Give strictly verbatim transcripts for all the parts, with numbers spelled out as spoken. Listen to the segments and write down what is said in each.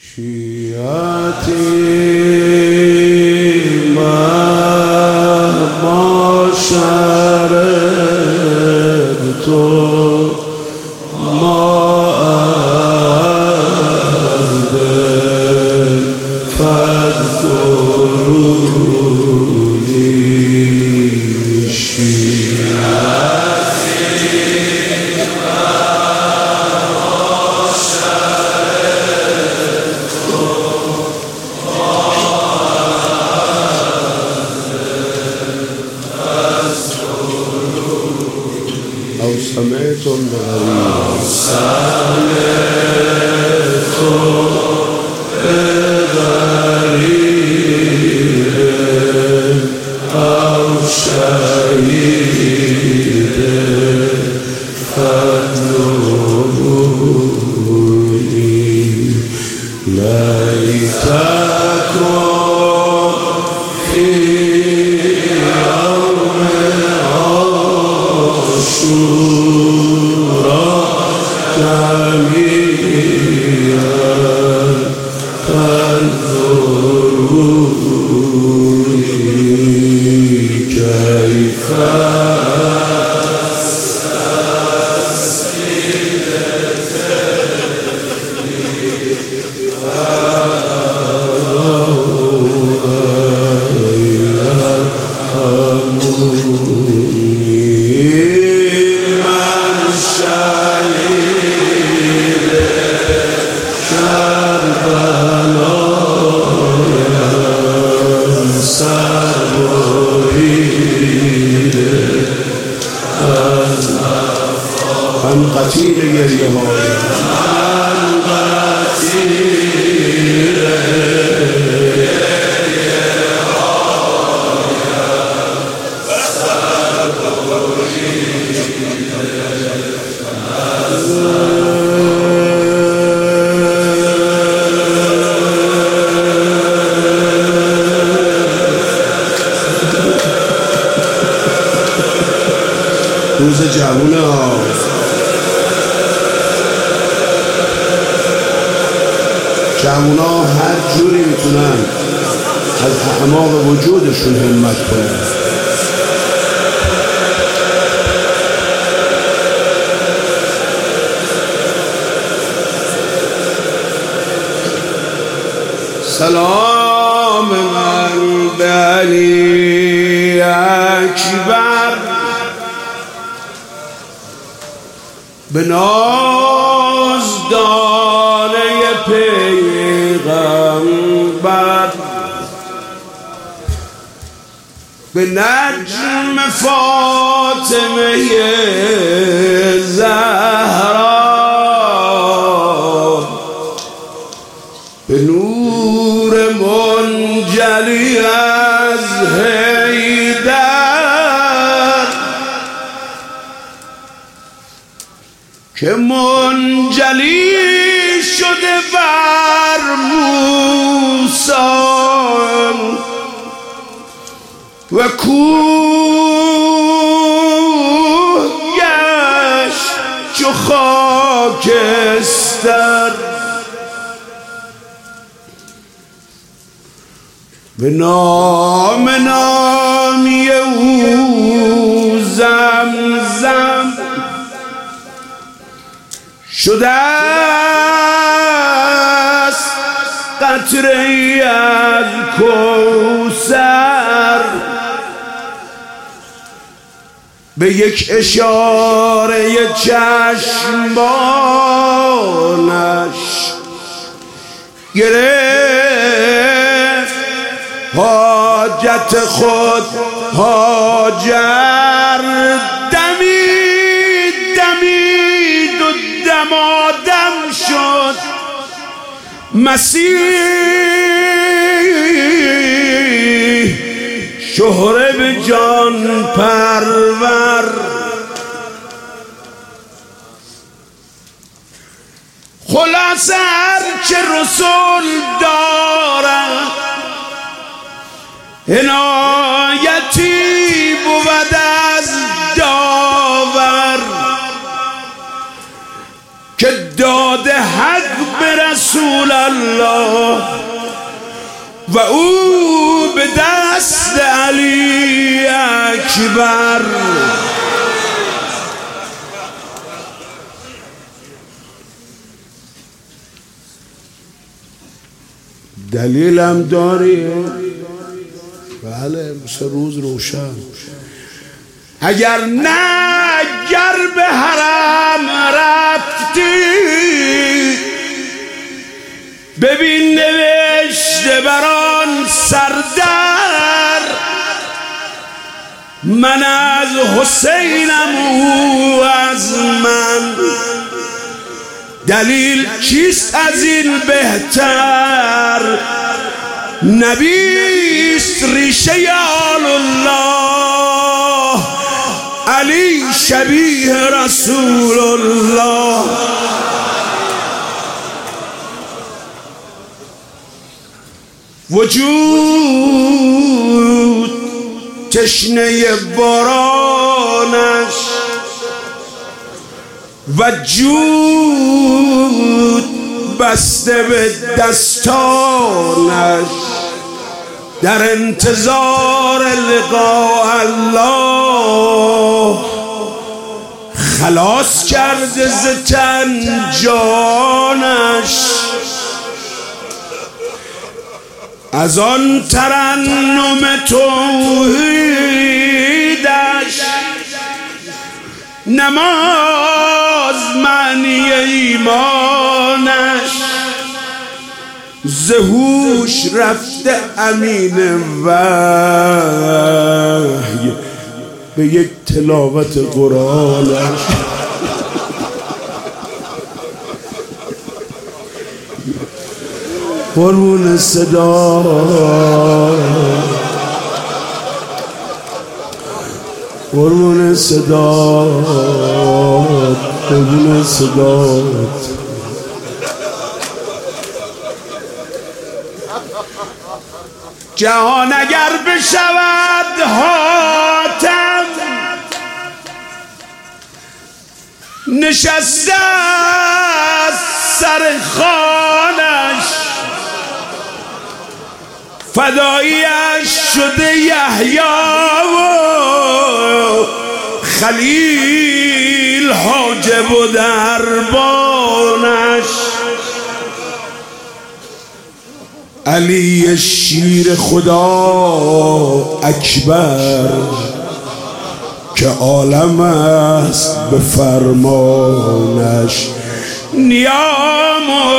شیعتی مهما شربت ما أهد فاذكروني أو سمعتم بغريب سمعتم بغريب أو شهيد فادعوني ليتكن في يوم عاشوراء جميعا فانظروني كيف من قتیل گریه های من قتیل گریه روز جوونه ها جوونا هر جوری میتونن از اعماق وجودشون همت کنن. سلام من به علی اکبر به نازدانه پیغمبر به نجم فاطمه زهرا به نور منجلی از حیدر که منجلی شده بر موسی و کوه گشت چو خاکستر به نام نامی او زمزم شده است قطره از کوثر به یک اشاره چشمانش گرفت حاجت خود هاجر دمید دمید و دمادم شد مسیح شهره به جان پرور خلاصه هرچه رسول دارد عنایتی بود از داور که داد حق به رسول الله و او به دست علی اکبر. دلیلم داری؟ بله، مثل روز روشن. اگر نه گر به حرم رفتی، ببین نوشته بران سردر، من از حسینم او از من. دلیل چیست از این بهتر؟ نبیست ریشه آل الله، علی شبیه رسول الله. وجود تشنه بارانش و جود بسته به دستانش، در انتظار لقاء الله. خلاص کرده ز تن جانش، از آن ترنم توحیدش. نماز معنی ایمانش، زهوش رفته امین وحی به یک تلاوت قرآنش. قربون صدا، قربون صدا، قربون صدا. جهان اگر بشود حاتم، نشسته سر خوانش، فداییش شده یحیی و خلیل حاجب و دربانش. علی شیر خدا اکبر که عالم است به فرمانش. نیام و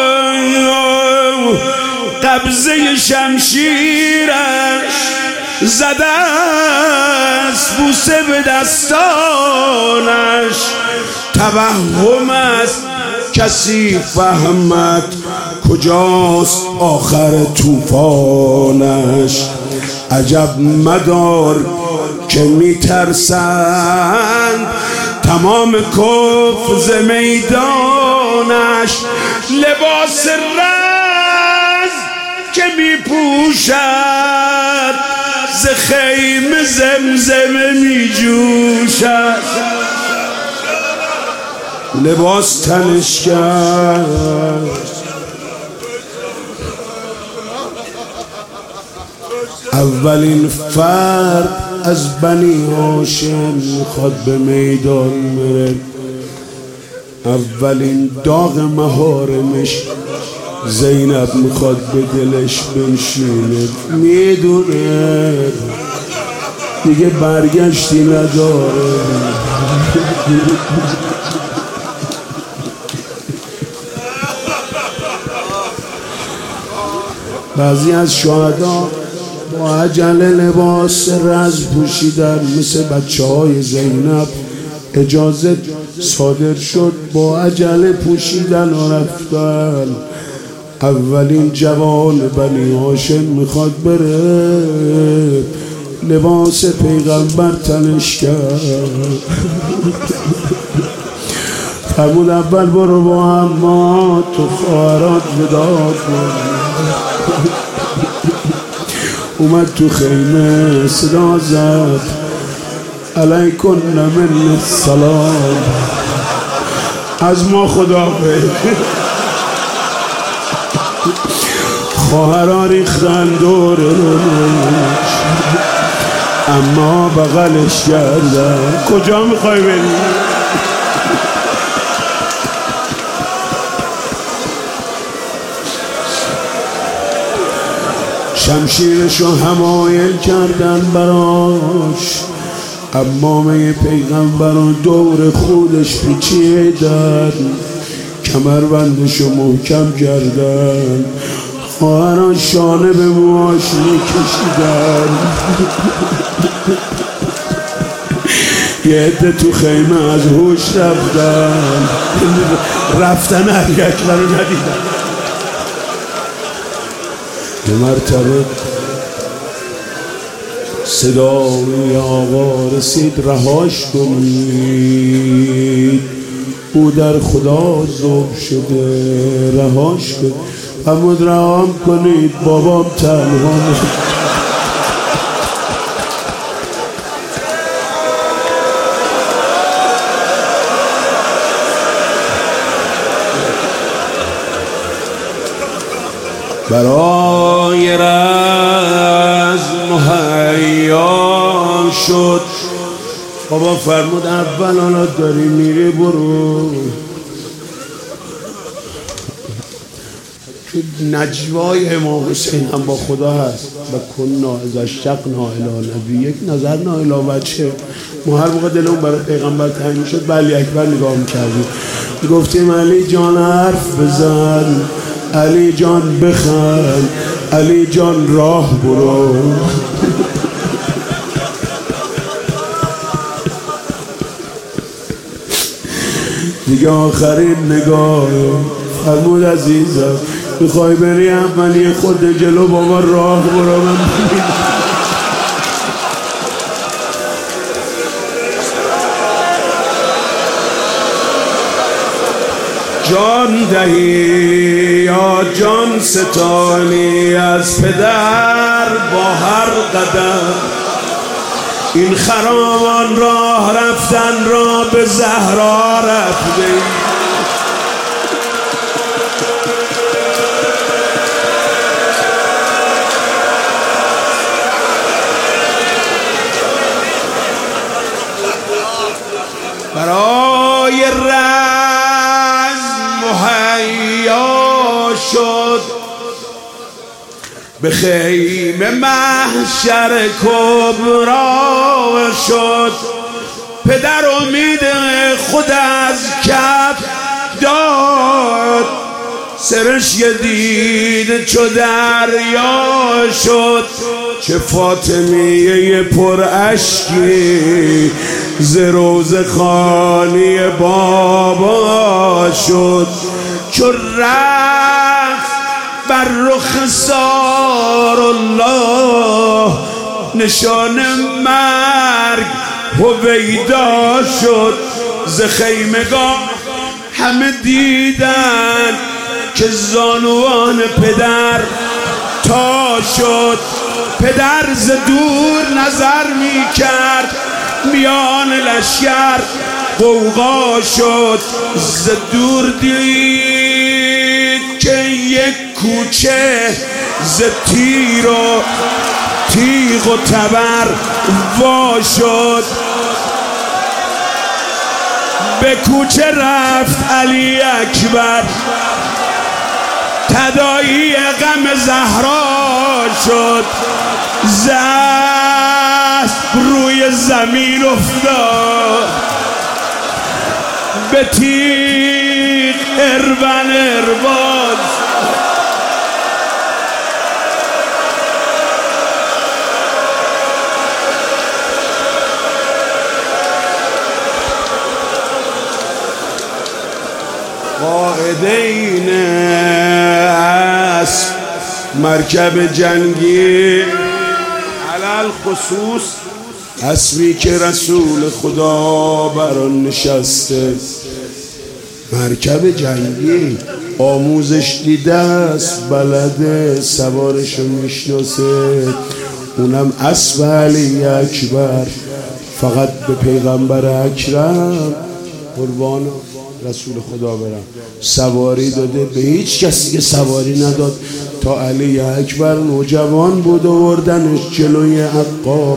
قبضه شمشیرش، زده است بوسه به دستانش. توهم است کسی فهمد کجاست آخر طوفانش. عجب مدار که میترسند تمام کفر ز میدانش. لباس رز که میپوشد ز خیمه زمزمه میجوشد. لباس تنش کرد اولین فرد از بنی هاشم میخواد به میدان بره. اولین داغ مهارمش زینب میخواد به دلش بنشینه. میدونه دیگه برگشتی نداره. بعضی از شهدا با عجله لباس رز پوشیدن، مثل بچه های زینب اجازه صادر شد با عجله پوشیدن و رفتن. اولین جوان بنی هاشم میخواد بره، لباس پیغمبر تنش کرد. فرمود اول برو با اما تو خواهرات ودا کن. اومد تو خیمه صدا زد علیکن من السلام، از ما خدا خواهرها ریختن دورش اما بغلش کردن. کجا میخوای بری؟ شمشیرشو حمایل کردن براش، عمامه پیغمبران دور خودش پیچیدن، کمربندشو محکم کردن، خواهران شانه به موهاش میکشیدن. یه عده تو خیمه از هوش رفتن، رفتن علی اکبر رو ندیدن. یه مرتبه صدای آقا رسید رهاش کنید، او در خدا ذوب شده، رهاش کنید. فرمود رهام کنید بابام تنها. برای رزم مهیا شد. بابا فرمود اول حالا داری میری برو. نجوای امام حسین هم با خدا هست و کنا اذا اشتقنا الی نبی یک نظر نا الی وجهه. ما هر موقع دلمون برای پیغمبر تنگ شد به علی اکبر نگاه میکردیم، گفتیم علی جان حرف بزن، علی جان بخند، علی جان راه برو. دیگه آخرین نگاه فرمود عزیزم میخوای بری اولی خود جلو بابا راه برو. من جان دهی یا جان ستانی از پدر با هر قدم، این خرامان راه رفتن را به زهرا رفته. برای رزم مهیا شد، به خیمه محشر کبرا شد. پدر امید خود از کف داد، سرش دید چو دریا شد. چه فاطمیه پر اشکی ز روز خانی بابا شد. چو رفت بر رخ سار الله نشان مرگ هویدا شد. ز خیمگاه همه دیدن که زانوان پدر تا شد. پدر ز دور نظر می کرد، میان لشکر غوغا شد. ز دور دید که یک کوچه ز تیر و تیغ و تبر وا شد. به کوچه رفت علی اکبر، تداعی غم زهرا شد. زست روی زمین افتاد، به تیغ ارون ارباز. قائدین اسب مرکب جنگی علل خصوص اسبی که رسول خدا بر آن نشسته، مرکب جنگی آموزش دیده است، بلده، سوارشو میشناسه. اونم اسب علی اکبر، فقط به پیغمبر اکرم قربان رسول خدا برم سواری داده، به هیچ کسی که سواری نداد. تا علی اکبر نوجوان بود آوردنش جلوی عقاب،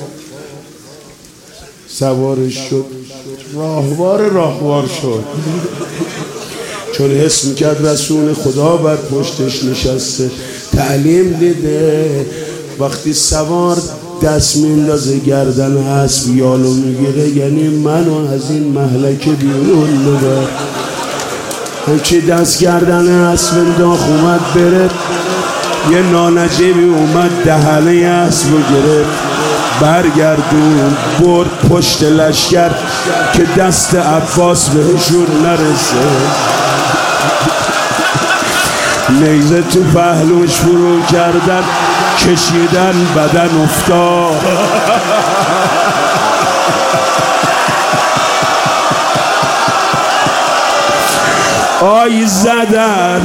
سوارش شد، راهوار راهوار شد، چون حس میکرد رسول خدا بر پشتش نشسته، تعلیم دیده. وقتی سوار دست میندازه گردن اسب یالو میگیره، یعنی منو از این مهلکه بیرون ببر. همچی دست گردن اسب انداخت اومد بره، یه نانجیبی اومد دهنه اسب رو گرفت، برگردون برد پشت لشکر که دست عباس بهشون نرسه. نیزه تو پهلوش فرو کردن، کشیدن بدن افتاد. آی زدن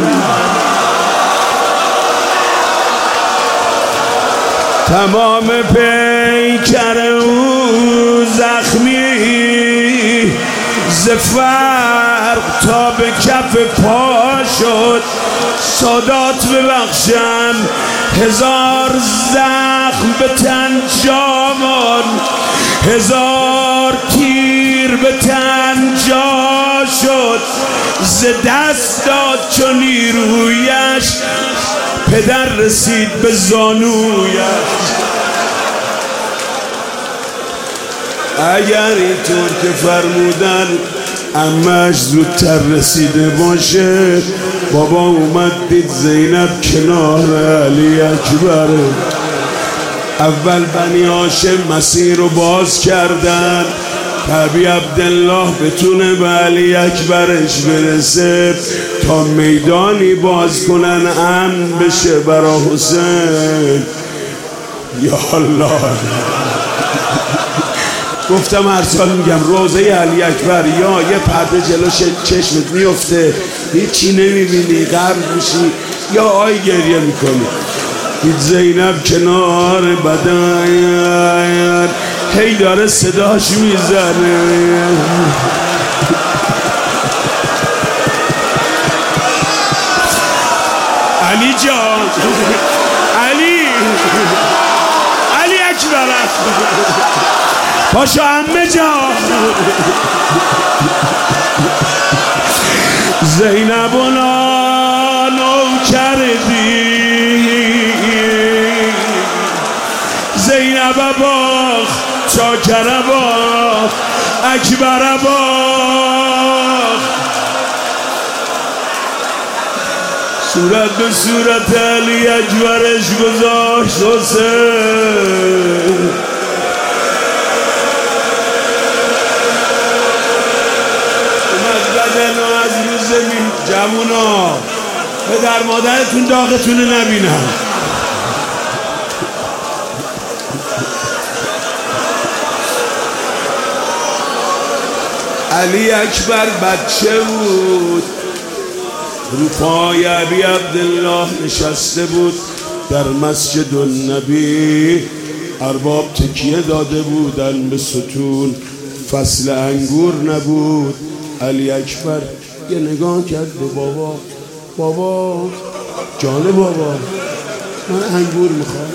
تمام پیکر او زخمی، ز فرق تا به کف پا شد. سادات ببخشن هزار زخم به تن جامان، هزار تیر به تن جا شد. ز دست داد چون نیرویش، پدر رسید به زانویش. اگر اینطور که فرمودن عمه‌اش زودتر رسیده باشه، بابا اومد دید زینب کنار علی اکبر. اول بنی هاشم مسیر رو باز کردن، ابی عبدالله بتونه به علی اکبرش برسه تا میدانی باز کنن امن بشه برا حسین. یا الله، گفتم هر سال میگم روزه علی اکبر یا یه پرده جلو چشمت میفته هیچی نمیبینی غرق میشی، یا آی گریه میکنی. دید زینب کنار بدن هی داره صداش میزنه. علی جان، علی علی اکبر پاشو عمه جان. زینب و نانو کردی، زینب باخ، چاکر باخ، اکبر باخ. صورت به صورت علی اکبرش گذاشت حسین. اومد بدن و از رو زمین. جوونا پدر مادرتون داغتون نبینن. علی اکبر بچه بود، رو پای ابی عبدالله نشسته بود در مسجد النبی. ارباب تکیه داده بودن به ستون، فصل انگور نبود. علی اکبر یه نگاه کرد به بابا، بابا جان بابا من انگور میخوام.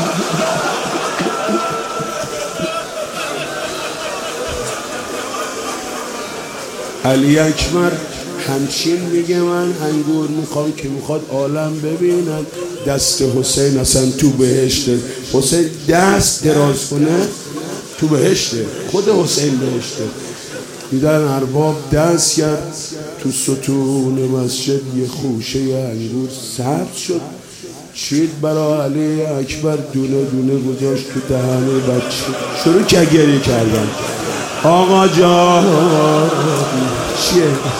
علی اکبر همچین میگه من انگور میخوام که میخواد عالم ببینن دست حسین اصلا تو بهشته. حسین دست دراز کنه تو بهشته، خود حسین بهشته. دیدن ارباب دست کرد تو ستون مسجد، یه خوشه انگور سبز شد، چید برای علی اکبر دونه دونه گذاشت تو دهن بچه. شروع که گریه کردن. آقا جان چیه؟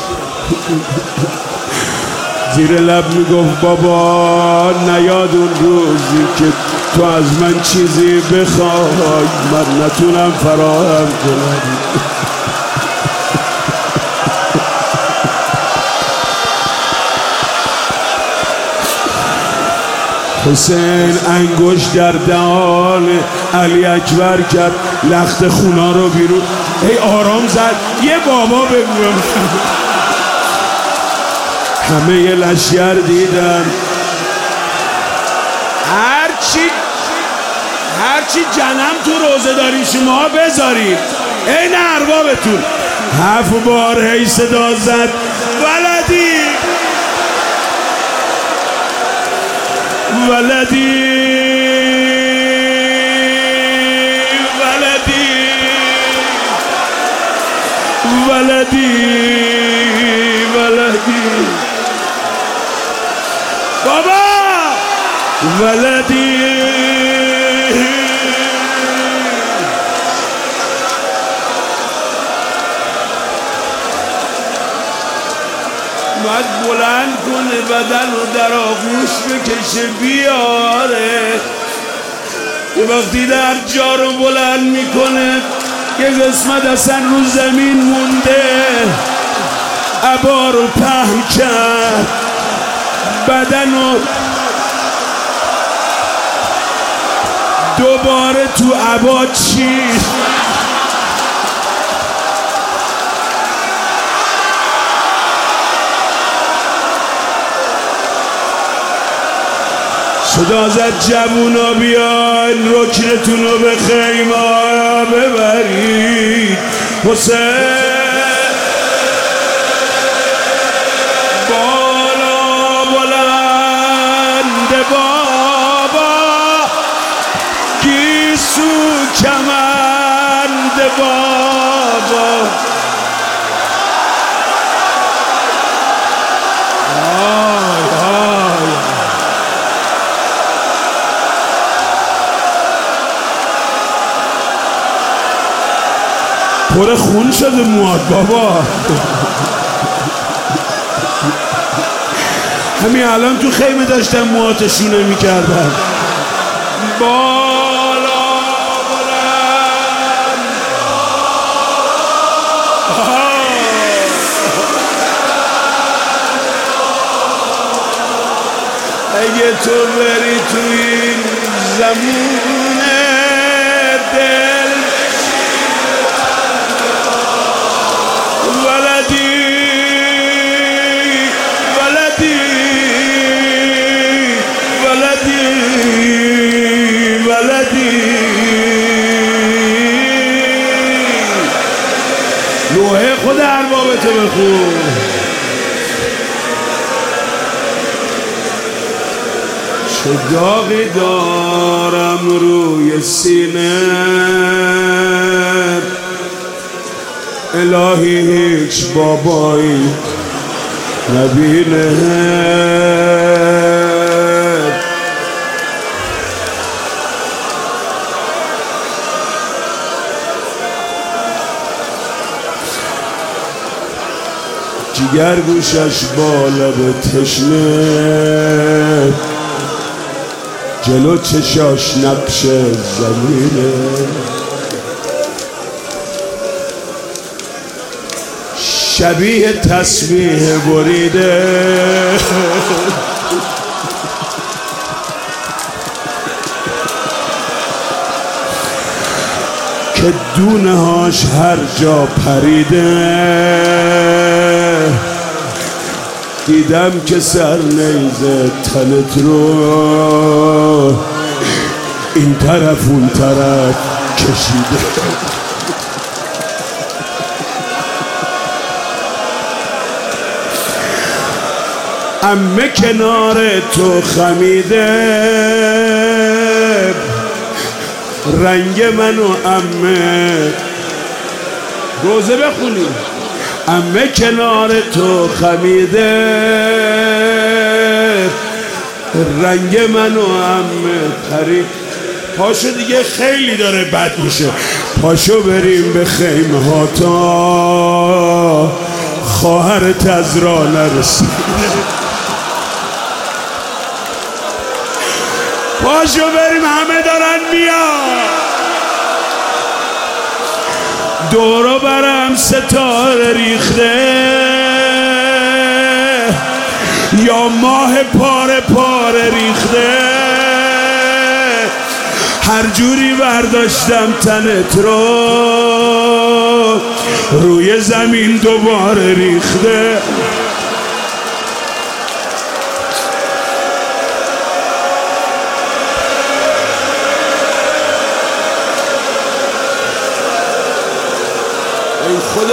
زیر لب میگفت بابا نیاد اون روزی که تو از من چیزی بخوای من نتونم فراهم کنم. حسین انگشت در دهان علی اکبر کرد، لخت خونا رو بیرون. ای آرام زد، یه بابا بگویم. همه یه لشگر دیدن هرچی هرچی جنم تو روزه داری شما بذارید این اربابتون. هفت بار هی صدا زد ولدی ولدی ولدی ولدی ولدی بابا ولدی. باید بلند کنه بدن رو در آغوش بکشه بیاره. وقتی در جا رو بلند میکنه یه قسمت اصلا رو زمین مونده، عبا رو پهن کرد، بدن رو دوباره تو عبا چید. صدا زد جوونا بیاین رکنتون رو به خیمه ببرید. حسین بالا بلند بابا، گیسو کمند بابا. پر خون شده مواد بابا. همین الان تو خیمه داشتن موهاتشونه میکردن. بالا بلند اگه تو بری تو این زمونه دل ولدی ولدی ولدی ولدی. نوحه خود اربابتو بخون. چه داغی دارم روی سینه، الهی هیچ بابایی نبینه. جگر گوشش با لب تشنه، جلو چشاش نقش زمینه. شبیه تسبیح بریده، که دونه هاش هر جا پریده. دیدم که سر نیزه تنت رو این طرف اون طرف کشیده. عمه کنار تو خمیده، رنگ من و عمه روزه بخونی. عمه کنار تو خمیده، رنگ من و عمه پرید. پاشو دیگه خیلی داره بد میشه، پاشو بریم به خیمه ها تا خواهرت از راه نرسید. پاشو بریم، همه دارن میان. دورو برم ستاره ریخته، یا ماه پاره پاره ریخته. هر جوری برداشتم تنت رو روی زمین دوباره ریخته.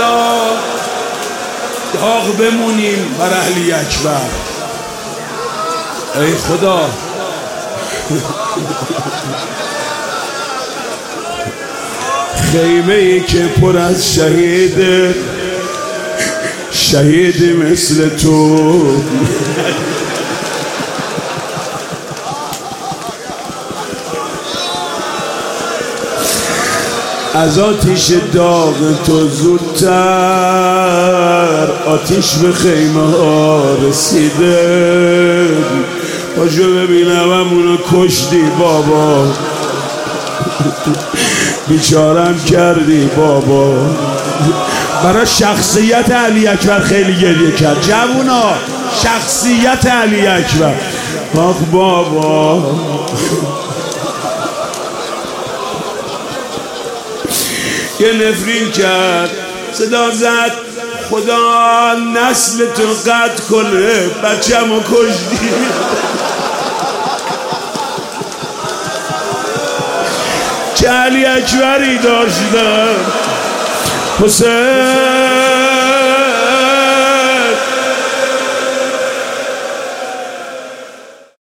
خدا داغ بمونیم بر علی اکبر. ای خدا خیمه ای که پر از شهید شهید مثل تو از آتیش داغ تو زودتر آتیش به خیمه ها رسیده. پاشو ببینم همونو کشتی بابا، بیچارم کردی بابا. برای شخصیت علی اکبر خیلی گریه کرد جوونا، شخصیت علی اکبر. آخ بابا یه نفرین کرد، صدا زد خدا نسل تو قطع کنه، بچه‌مو کشتی. چه علی اکبری داشتم حسین.